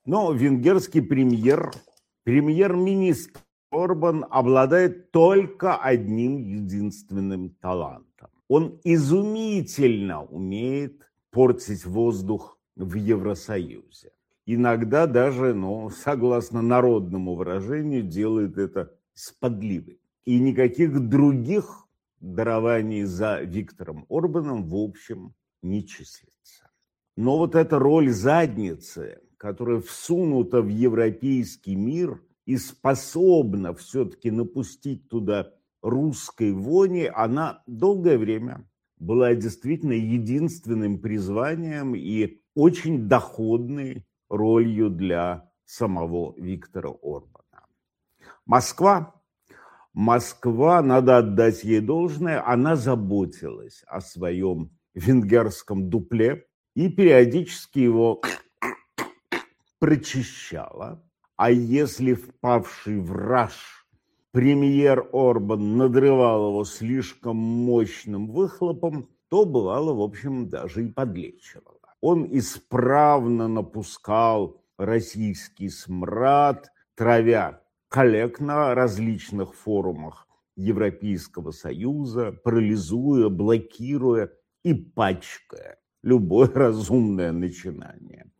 Но венгерский премьер-министр Орбан обладает только одним единственным талантом. Он изумительно умеет портить воздух в Евросоюзе. Иногда даже, согласно народному выражению, делает это с подливой. И никаких других дарований за Виктором Орбаном в общем не числится. Но вот эта роль задницы, которая всунута в европейский мир и способна все-таки напустить туда русской вони, она долгое время была действительно единственным призванием и очень доходной ролью для самого Виктора Орбана. Москва, надо отдать ей должное, она заботилась о своем венгерском дупле и периодически его прочищала. А если впавший в раж премьер Орбан надрывал его слишком мощным выхлопом, то бывало, в общем, даже и подлечивало. Он исправно напускал российский смрад, травя коллег на различных форумах Европейского Союза, парализуя, блокируя и пачкая любое разумное начинание.